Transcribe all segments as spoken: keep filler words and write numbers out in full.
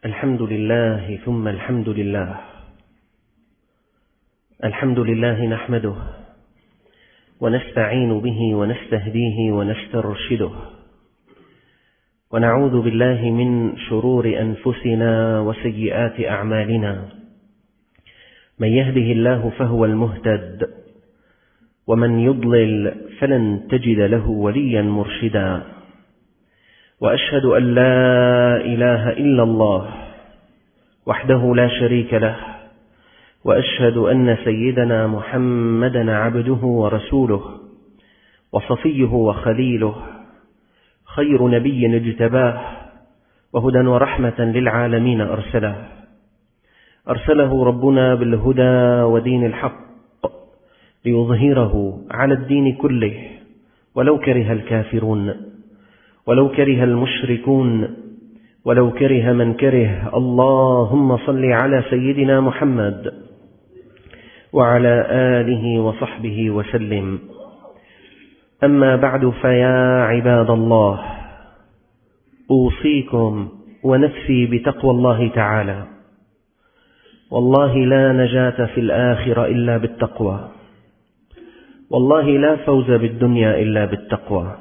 الحمد لله ثم الحمد لله. الحمد لله نحمده ونستعين به ونستهديه ونسترشده، ونعوذ بالله من شرور أنفسنا وسيئات أعمالنا. من يهده الله فهو المهتد، ومن يضلل فلن تجد له وليا مرشدا. وأشهد أن لا إله إلا الله وحده لا شريك له، وأشهد أن سيدنا محمدا عبده ورسوله وصفيه وخليله، خير نبي اجتباه، وهدى ورحمة للعالمين أرسله. أرسله ربنا بالهدى ودين الحق ليظهره على الدين كله، ولو كره الكافرون، ولو كره المشركون، ولو كره من كره. اللهم صل على سيدنا محمد وعلى آله وصحبه وسلم. أما بعد، فيا عباد الله، أوصيكم ونفسي بتقوى الله تعالى. والله لا نجاة في الآخرة إلا بالتقوى، والله لا فوز بالدنيا إلا بالتقوى.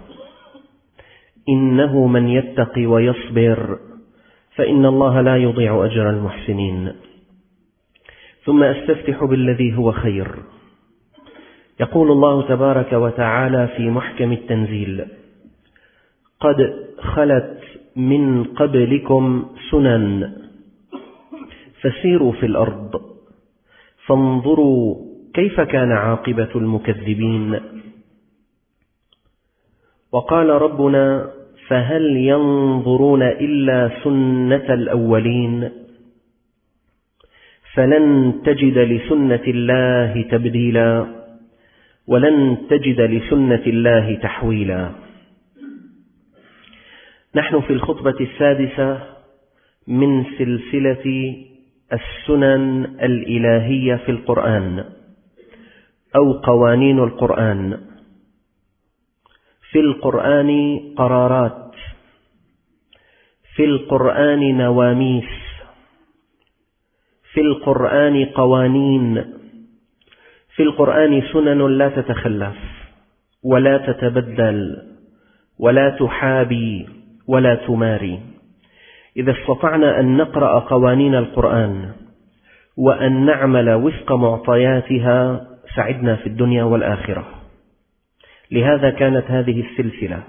إنه من يتقي ويصبر فإن الله لا يضيع أجر المحسنين. ثم أستفتح بالذي هو خير. يقول الله تبارك وتعالى في محكم التنزيل: قد خلت من قبلكم سنن فسيروا في الأرض فانظروا كيف كان عاقبة المكذبين. وقال ربنا: فهل ينظرون إلا سنة الأولين فلن تجد لسنة الله تبديلا ولن تجد لسنة الله تحويلا. نحن في الخطبة السادسة من سلسلة السنن الإلهية في القرآن، أو قوانين القرآن. في القرآن قرارات، في القرآن نواميس، في القرآن قوانين، في القرآن سنن لا تتخلف ولا تتبدل ولا تحابي ولا تماري. إذا استطعنا أن نقرأ قوانين القرآن وأن نعمل وفق معطياتها سعدنا في الدنيا والآخرة. لهذا كانت هذه السلسلة.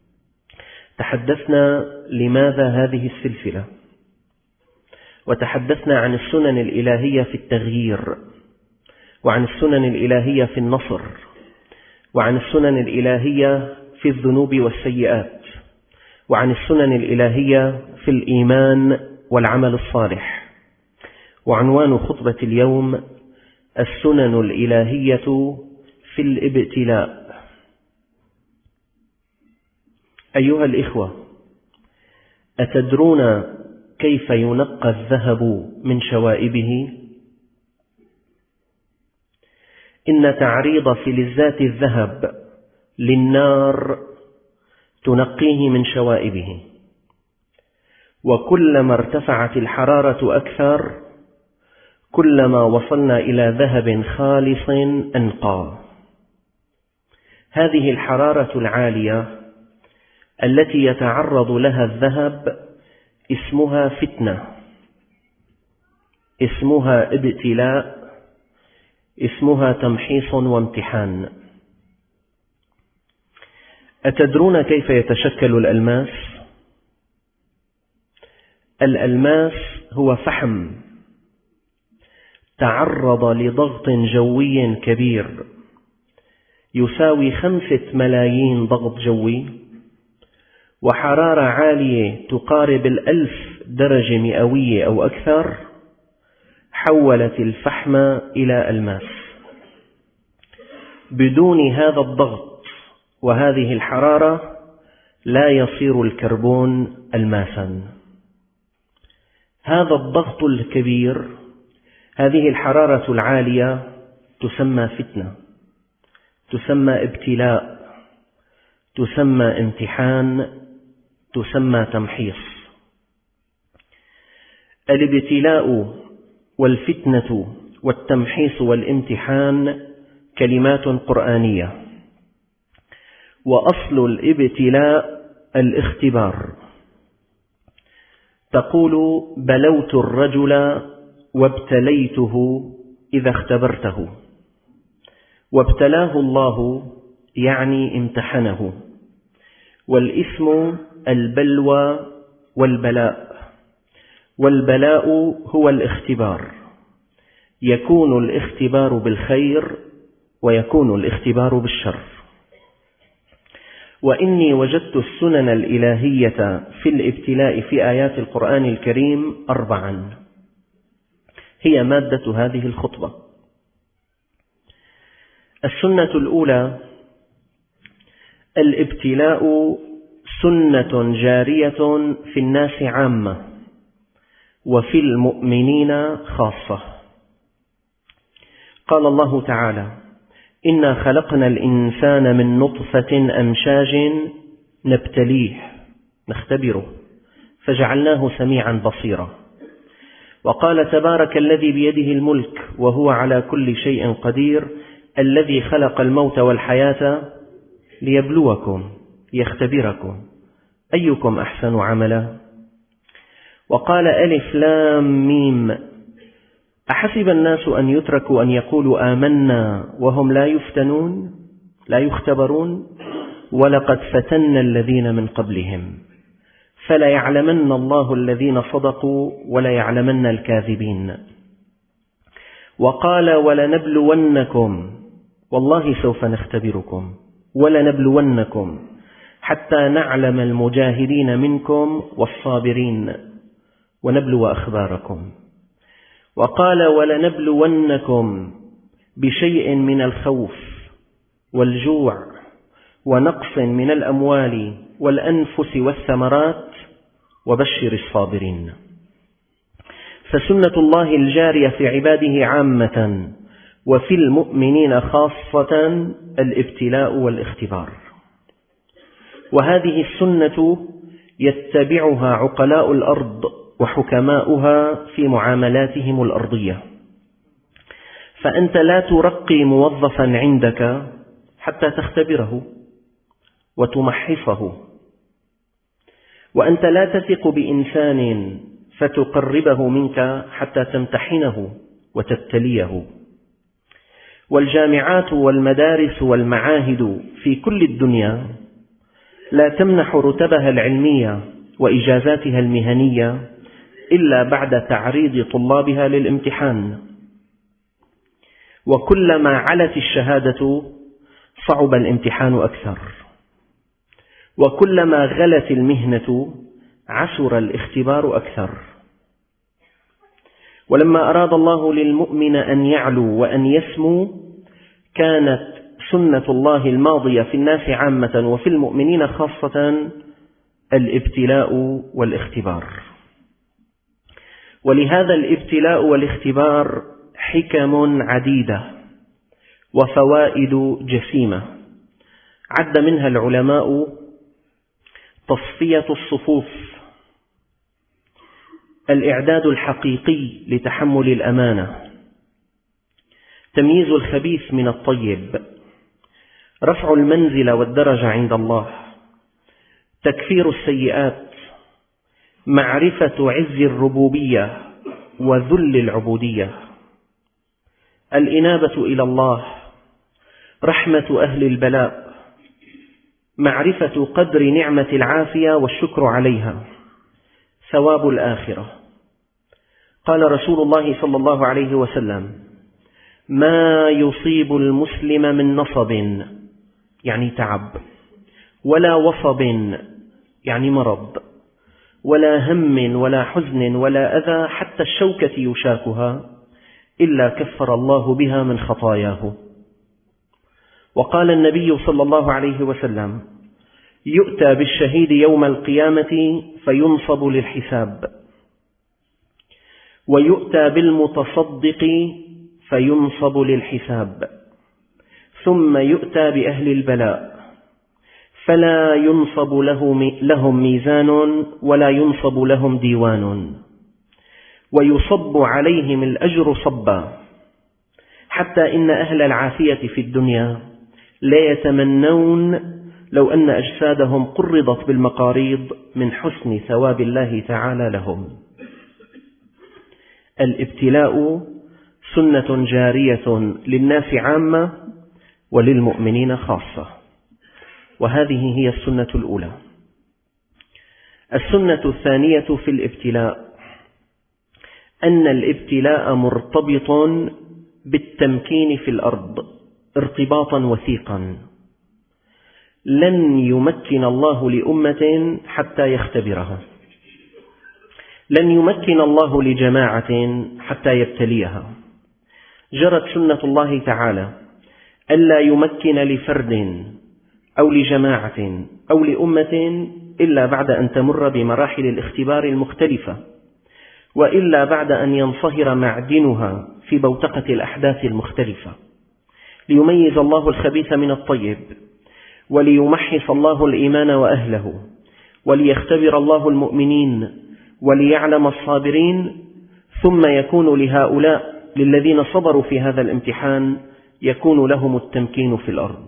تحدثنا لماذا هذه السلسلة، وتحدثنا عن السنن الإلهية في التغيير، وعن السنن الإلهية في النصر، وعن السنن الإلهية في الذنوب والسيئات، وعن السنن الإلهية في الإيمان والعمل الصالح. وعنوان خطبة اليوم: السنن الإلهية في الابتلاء. أيها الإخوة، أتدرون كيف ينقى الذهب من شوائبه؟ إن تعريض فلزات الذهب للنار تنقيه من شوائبه، وكلما ارتفعت الحرارة أكثر كلما وصلنا إلى ذهب خالص أنقى. هذه الحرارة العالية التي يتعرض لها الذهب اسمها فتنة، اسمها ابتلاء، اسمها تمحيص وامتحان. أتدرون كيف يتشكل الألماس؟ الألماس هو فحم تعرض لضغط جوي كبير يساوي خمسة ملايين ضغط جوي، وحرارة عالية تقارب الألف درجة مئوية أو أكثر، حولت الفحم إلى ألماس. بدون هذا الضغط وهذه الحرارة لا يصير الكربون ألماسا. هذا الضغط الكبير، هذه الحرارة العالية تسمى فتنة، تسمى ابتلاء، تسمى امتحان، تسمى تمحيص. الابتلاء والفتنة والتمحيص والامتحان كلمات قرآنية، وأصل الابتلاء الاختبار. تقول: بلوت الرجل وابتليته إذا اختبرته. وابتلاه الله يعني امتحنه، والاسم البلوى والبلاء، والبلاء هو الاختبار. يكون الاختبار بالخير ويكون الاختبار بالشر. وإني وجدت السنن الإلهية في الابتلاء في آيات القرآن الكريم أربعا، هي مادة هذه الخطبة. السنة الأولى: الابتلاء سنة جارية في الناس عامة وفي المؤمنين خاصة. قال الله تعالى: إنا خلقنا الإنسان من نطفة أمشاج نبتليه نختبره فجعلناه سميعا بصيرا. وقال تبارك الذي بيده الملك وهو على كل شيء قدير الذي خلق الموت والحياة ليبلوكم ليختبركم أيكم أحسن عملا. وقال ألف لام ميم أحسب الناس أن يتركوا أن يقولوا آمنا وهم لا يفتنون لا يختبرون ولقد فتنا الذين من قبلهم فليعلمن الله الذين صدقوا وليعلمن الكاذبين. وقال ولنبلونكم، والله سوف نختبركم، ولنبلونكم حتى نعلم المجاهدين منكم والصابرين ونبلو أخباركم. وقال ولنبلونكم بشيء من الخوف والجوع ونقص من الأموال والأنفس والثمرات وبشر الصابرين. فسنة الله الجارية في عباده عامة وفي المؤمنين خاصة الابتلاء والاختبار، وهذه السنة يتبعها عقلاء الأرض وحكماؤها في معاملاتهم الأرضية. فأنت لا ترقي موظفا عندك حتى تختبره وتمحصه، وأنت لا تثق بإنسان فتقربه منك حتى تمتحنه وتبتليه. والجامعات والمدارس والمعاهد في كل الدنيا لا تمنح رتبها العلمية وإجازاتها المهنية إلا بعد تعريض طلابها للامتحان. وكلما علت الشهادة صعب الامتحان أكثر، وكلما غلت المهنة عسر الاختبار أكثر. ولما أراد الله للمؤمن أن يعلو وأن يسمو كانت سنة الله الماضية في الناس عامة وفي المؤمنين خاصة الابتلاء والاختبار. ولهذا الابتلاء والاختبار حكم عديدة وفوائد جسيمة، عد منها العلماء تصفية الصفوف، الإعداد الحقيقي لتحمل الأمانة، تمييز الخبيث من الطيب، رفع المنزلة والدرجة عند الله، تكفير السيئات، معرفة عز الربوبية وذل العبودية، الإنابة إلى الله، رحمة أهل البلاء، معرفة قدر نعمة العافية والشكر عليها، ثواب الآخرة. قال رسول الله صلى الله عليه وسلم: ما يصيب المسلم من نصب يعني تعب، ولا وصب يعني مرض، ولا هم ولا حزن ولا أذى حتى الشوكة يشاكها إلا كفر الله بها من خطاياه. وقال النبي صلى الله عليه وسلم: يؤتى بالشهيد يوم القيامة فينصب للحساب، ويؤتى بالمتصدق فينصب للحساب، ثم يؤتى بأهل البلاء فلا ينصب له لهم ميزان ولا ينصب لهم ديوان، ويصب عليهم الأجر صبا، حتى إن أهل العافية في الدنيا لا يتمنون لو أن أجسادهم قرضت بالمقاريض من حسن ثواب الله تعالى لهم. الابتلاء سنة جارية للناس عامة وللمؤمنين خاصة، وهذه هي السنة الأولى. السنة الثانية في الابتلاء أن الابتلاء مرتبط بالتمكين في الأرض ارتباطا وثيقا. لن يمكن الله لأمة حتى يختبرها، لن يمكن الله لجماعة حتى يبتليها. جرت سنة الله تعالى ألا يمكن لفرد أو لجماعة أو لأمة إلا بعد أن تمر بمراحل الاختبار المختلفة، وإلا بعد أن ينصهر معدنها في بوتقة الأحداث المختلفة، ليميز الله الخبيث من الطيب، وليمحص الله الإيمان وأهله، وليختبر الله المؤمنين، وليعلم الصابرين، ثم يكون لهؤلاء للذين صبروا في هذا الامتحان يكون لهم التمكين في الأرض.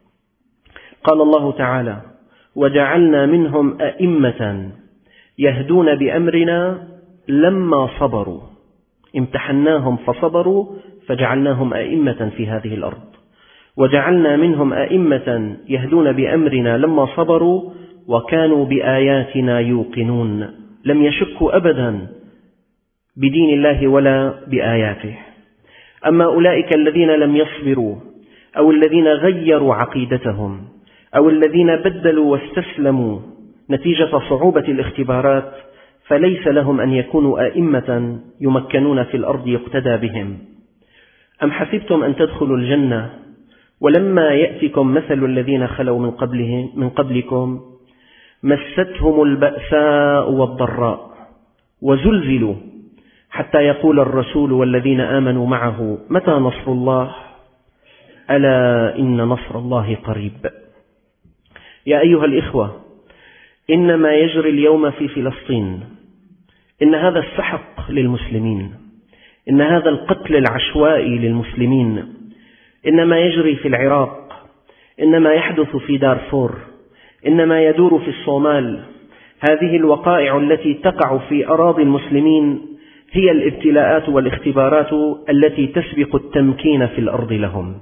قال الله تعالى: وجعلنا منهم أئمة يهدون بأمرنا لما صبروا. امتحناهم فصبروا فجعلناهم أئمة في هذه الأرض. وجعلنا منهم أئمة يهدون بأمرنا لما صبروا وكانوا بآياتنا يوقنون. لم يشكوا أبدا بدين الله ولا بآياته. أما أولئك الذين لم يصبروا أو الذين غيروا عقيدتهم أو الذين بدلوا واستسلموا نتيجة صعوبة الاختبارات فليس لهم أن يكونوا أئمة يمكنون في الأرض يقتدى بهم. أم حسبتم أن تدخلوا الجنة ولما يأتكم مثل الذين خلوا من قبلهم من قبلكم مستهم البأساء والضراء وزلزلوا حتى يقول الرسول والذين آمنوا معه متى نصر الله ألا إن نصر الله قريب. يا أيها الإخوة، إن ما يجري اليوم في فلسطين، إن هذا السحق للمسلمين، إن هذا القتل العشوائي للمسلمين، إن ما يجري في العراق، إن ما يحدث في دارفور، إن ما يدور في الصومال، هذه الوقائع التي تقع في أراضي المسلمين هي الابتلاءات والاختبارات التي تسبق التمكين في الأرض لهم.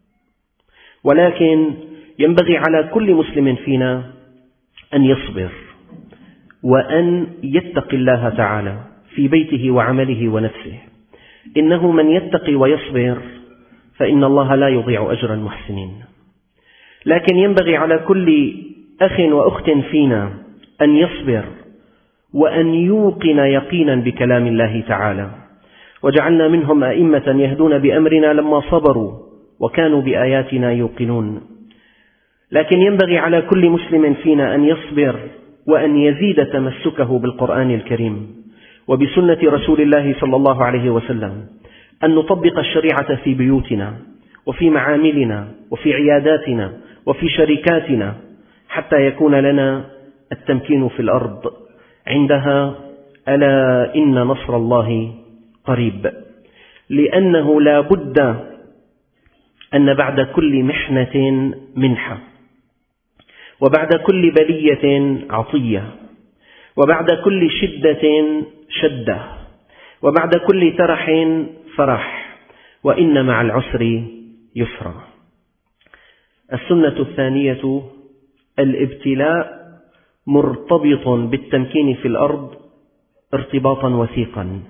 ولكن ينبغي على كل مسلم فينا أن يصبر وأن يتقي الله تعالى في بيته وعمله ونفسه. إنه من يتقي ويصبر فإن الله لا يضيع أجر المحسنين. لكن ينبغي على كل أخ وأخت فينا أن يصبر وأن يوقن يقينا بكلام الله تعالى. وجعلنا منهم أئمة يهدون بأمرنا لما صبروا وكانوا بآياتنا يوقنون. لكن ينبغي على كل مسلم فينا أن يصبر وأن يزيد تمسكه بالقرآن الكريم وبسنة رسول الله صلى الله عليه وسلم، أن نطبق الشريعة في بيوتنا وفي معاملنا وفي عياداتنا وفي شركاتنا حتى يكون لنا التمكين في الأرض. عندها ألا إن نصر الله قريب، لأنه لا بد أن بعد كل محنة منحة، وبعد كل بلية عطية، وبعد كل شدة شدة، وبعد كل ترح فرح، وإن مع العسر يسرا. السنة الثانية: الابتلاء مرتبط بالتمكين في الأرض ارتباطا وثيقا.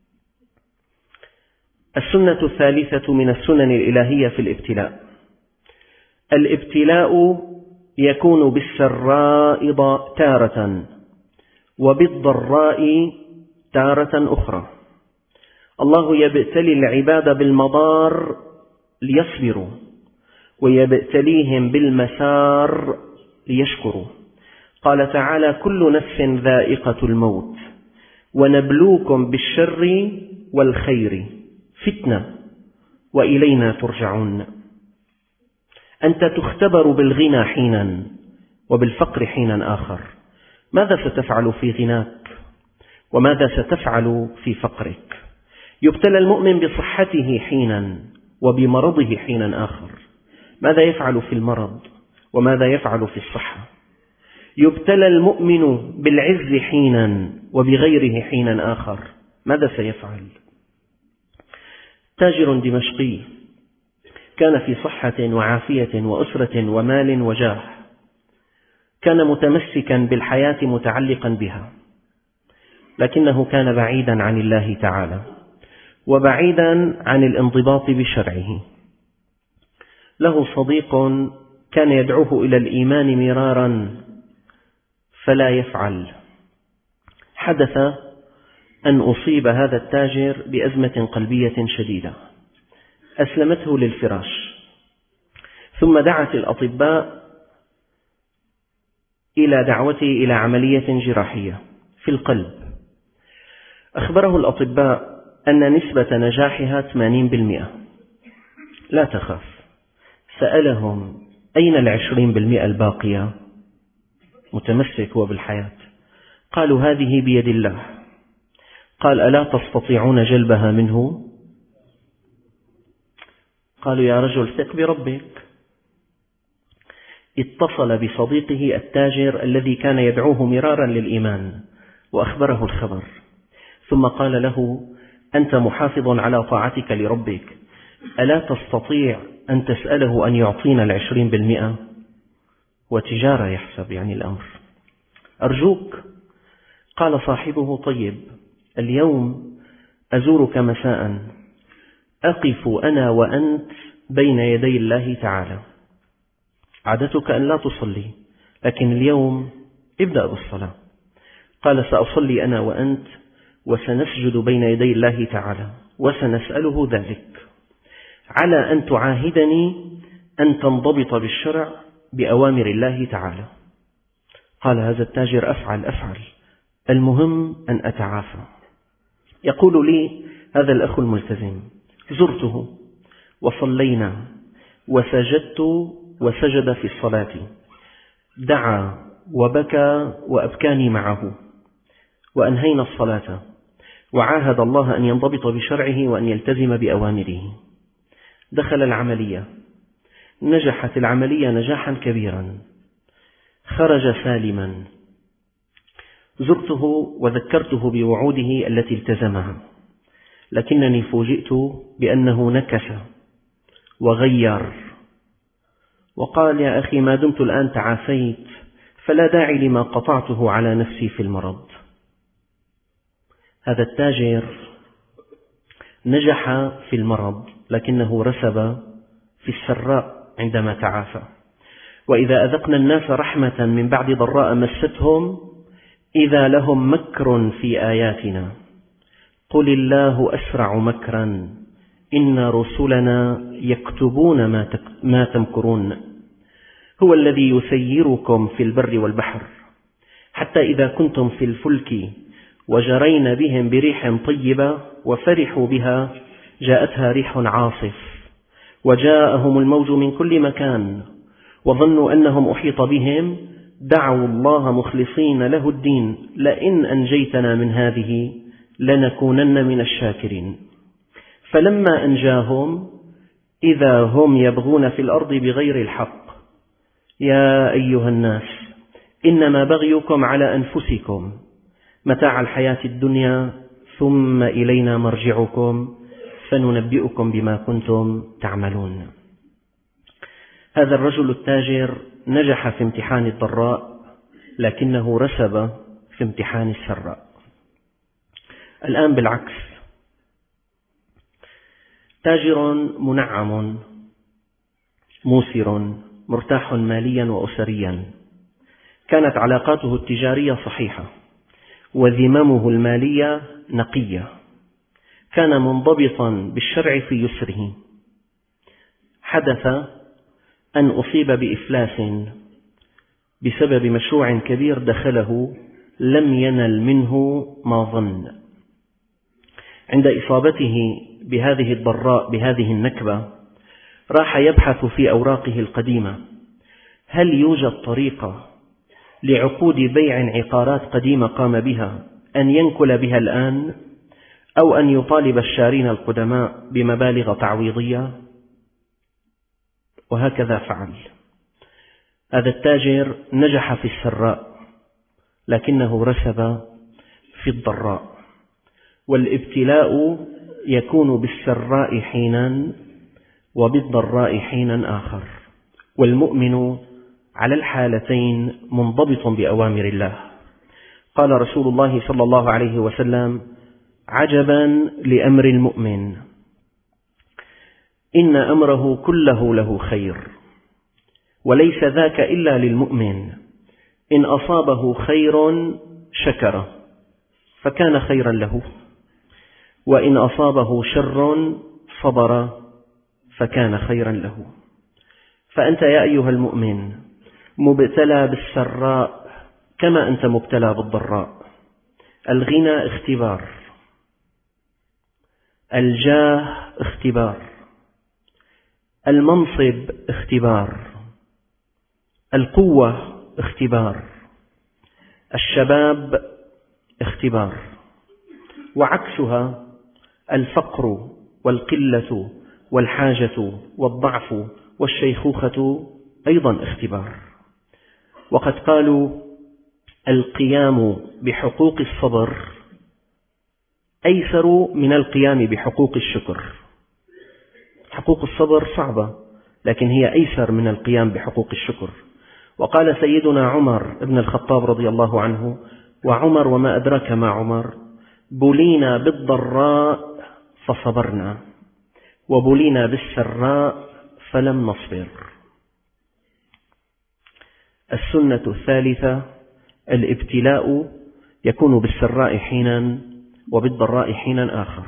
السنة الثالثة من السنن الإلهية في الابتلاء: الابتلاء يكون بالسراء تارة وبالضراء تارة أخرى. الله يبتلي العباد بالمضار ليصبروا، ويبتليهم بالمسار ليشكروا. قال تعالى: كل نفس ذائقة الموت ونبلوكم بالشر والخير فتنة وإلينا ترجعون. أنت تختبر بالغنى حينا وبالفقر حينا آخر. ماذا ستفعل في غناك؟ وماذا ستفعل في فقرك. يبتلى المؤمن بصحته حينا وبمرضه حينا آخر. ماذا يفعل في المرض وماذا يفعل في الصحة؟ يبتلى المؤمن بالعز حينا وبغيره حينا آخر. ماذا سيفعل؟ تاجر دمشقي كان في صحة وعافية وأسرة ومال وجاه، كان متمسكا بالحياة متعلقا بها، لكنه كان بعيدا عن الله تعالى وبعيدا عن الانضباط بشرعه. له صديق كان يدعوه إلى الإيمان مرارا فلا يفعل. حدث أن أصيب هذا التاجر بأزمة قلبية شديدة أسلمته للفراش، ثم دعت الأطباء إلى دعوته إلى عملية جراحية في القلب. أخبره الأطباء أن نسبة نجاحها ثمانين بالمئة. لا تخف. سألهم أين العشرين بالمئة الباقية؟ متمسك هو بالحياة. قالوا هذه بيد الله. قال ألا تستطيعون جلبها منه؟ قالوا يا رجل ثق بربك. اتصل بصديقه التاجر الذي كان يدعوه مرارا للإيمان وأخبره الخبر، ثم قال له أنت محافظ على طاعتك لربك، ألا تستطيع أن تسأله أن يعطينا العشرين بالمئة؟ وتجارة يحسب يعني الأمر، أرجوك. قال صاحبه طيب، اليوم أزورك مساء، أقف أنا وأنت بين يدي الله تعالى، عادتك أن لا تصلي لكن اليوم ابدأ بالصلاة. قال سأصلي أنا وأنت وسنسجد بين يدي الله تعالى وسنسأله ذلك، على أن تعاهدني أن تنضبط بالشرع بأوامر الله تعالى. قال هذا التاجر أفعل أفعل، المهم أن أتعافى. يقول لي هذا الأخ الملتزم زرته وصلينا وسجدت وسجد في الصلاة، دعا وبكى وأبكاني معه، وأنهينا الصلاة وعاهد الله أن ينضبط بشرعه وأن يلتزم بأوامره. دخل العملية، نجحت العملية نجاحا كبيرا، خرج سالما. زرته وذكرته بوعوده التي التزمها، لكنني فوجئت بأنه نكس وغير وقال يا أخي ما دمت الآن تعافيت فلا داعي لما قطعته على نفسي في المرض. هذا التاجر نجح في المرض لكنه رسب في السراء عندما تعافى. وإذا أذقنا الناس رحمة من بعد ضراء مستهم إذا لهم مكر في آياتنا قل الله أسرع مكرا إن رسلنا يكتبون ما تمكرون هو الذي يسيركم في البر والبحر حتى إذا كنتم في الفلك وجرين بهم بريح طيبة وفرحوا بها جاءتها ريح عاصف وجاءهم الموج من كل مكان وظنوا أنهم أحيط بهم دعوا الله مخلصين له الدين لئن أنجيتنا من هذه لنكونن من الشاكرين فلما أنجاهم إذا هم يبغون في الأرض بغير الحق يا أيها الناس إنما بغيكم على أنفسكم متاع الحياة الدنيا ثم إلينا مرجعكم فننبئكم بما كنتم تعملون. هذا الرجل التاجر نجح في امتحان الضراء لكنه رسب في امتحان السراء. الآن بالعكس، تاجر منعم موسر مرتاح ماليا وأسريا، كانت علاقاته التجارية صحيحة وذممه المالية نقية، كان منضبطا بالشرع في يسره. حدث أن أصيب بإفلاس بسبب مشروع كبير دخله لم ينل منه ما ظن. عند إصابته بهذه الضراء بهذه النكبة راح يبحث في أوراقه القديمة هل يوجد طريقة لعقود بيع عقارات قديمة قام بها أن ينكل بها الآن أو أن يطالب الشارين القدماء بمبالغ تعويضية، وهكذا فعل. هذا التاجر نجح في السراء لكنه رسب في الضراء، والابتلاء يكون بالسراء حينا وبالضراء حينا آخر، والمؤمن على الحالتين منضبط بأوامر الله. قال رسول الله صلى الله عليه وسلم: عجبا لأمر المؤمن، إن أمره كله له خير، وليس ذاك إلا للمؤمن، إن أصابه خير شكر فكان خيرا له، وإن أصابه شر صبر فكان خيرا له. فأنت يا أيها المؤمن مبتلى بالسراء كما أنت مبتلى بالضراء. الغنى اختبار، الجاه اختبار، المنصب اختبار، القوة اختبار، الشباب اختبار، وعكسها الفقر والقلة والحاجة والضعف والشيخوخة أيضا اختبار. وقد قالوا: القيام بحقوق الصبر أيسر من القيام بحقوق الشكر. حقوق الصبر صعبة، لكن هي أيسر من القيام بحقوق الشكر. وقال سيدنا عمر بن الخطاب رضي الله عنه: وعمر وما أدراك ما عمر، بلينا بالضراء فصبرنا، وبلينا بالسراء فلم نصبر. السنة الثالثة: الابتلاء يكون بالسراء حينا وبالضراء حينا آخر.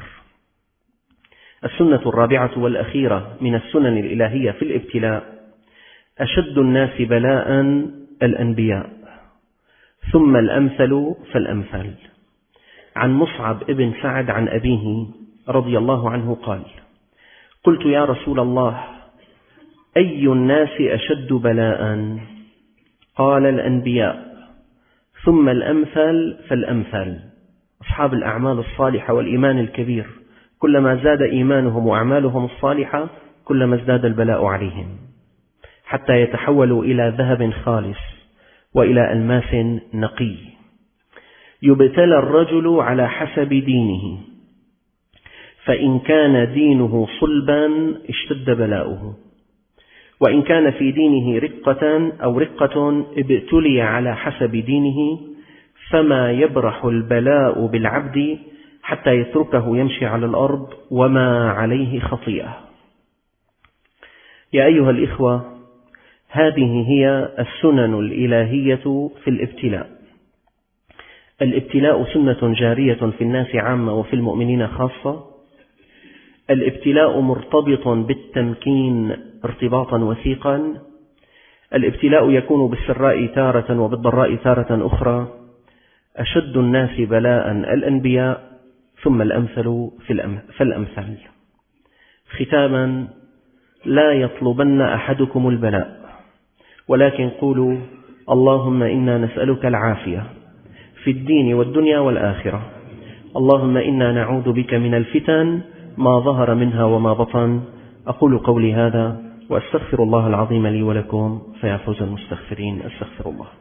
السنة الرابعة والأخيرة من السنن الإلهية في الابتلاء: أشد الناس بلاء الأنبياء، ثم الأمثل فالأمثل. عن مصعب ابن سعد عن أبيه رضي الله عنه قال: قلت يا رسول الله، أي الناس أشد بلاء؟ قال: الأنبياء، ثم الأمثل فالأمثل. أصحاب الأعمال الصالحة والإيمان الكبير، كلما زاد إيمانهم وأعمالهم الصالحة كلما ازداد البلاء عليهم، حتى يتحولوا إلى ذهب خالص وإلى ألماس نقي. يبتلى الرجل على حسب دينه، فإن كان دينه صلبا اشتد بلاؤه، وإن كان في دينه رقة أو رقة ابتلي على حسب دينه، فما يبرح البلاء بالعبد حتى يتركه يمشي على الأرض وما عليه خطيئة. يا أيها الإخوة، هذه هي السنن الإلهية في الابتلاء. الابتلاء سنة جارية في الناس عامة وفي المؤمنين خاصة. الابتلاء مرتبط بالتمكين ارتباطا وثيقا. الابتلاء يكون بالسراء تارة وبالضراء تارة أخرى. أشد الناس بلاء الأنبياء، ثم الأمثل فالأمثل. ختاما: لا يطلبن أحدكم البلاء، ولكن قولوا: اللهم إنا نسألك العافية في الدين والدنيا والآخرة. اللهم إنا نعوذ بك من الفتن ما ظهر منها وما بطن. أقول قولي هذا وأستغفر الله العظيم لي ولكم، فيا فوز المستغفرين. أستغفر الله.